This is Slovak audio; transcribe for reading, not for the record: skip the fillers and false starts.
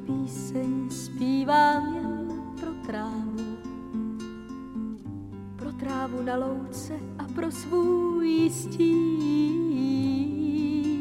píseň zpívám jen pro trávu na louce a pro svůj stín.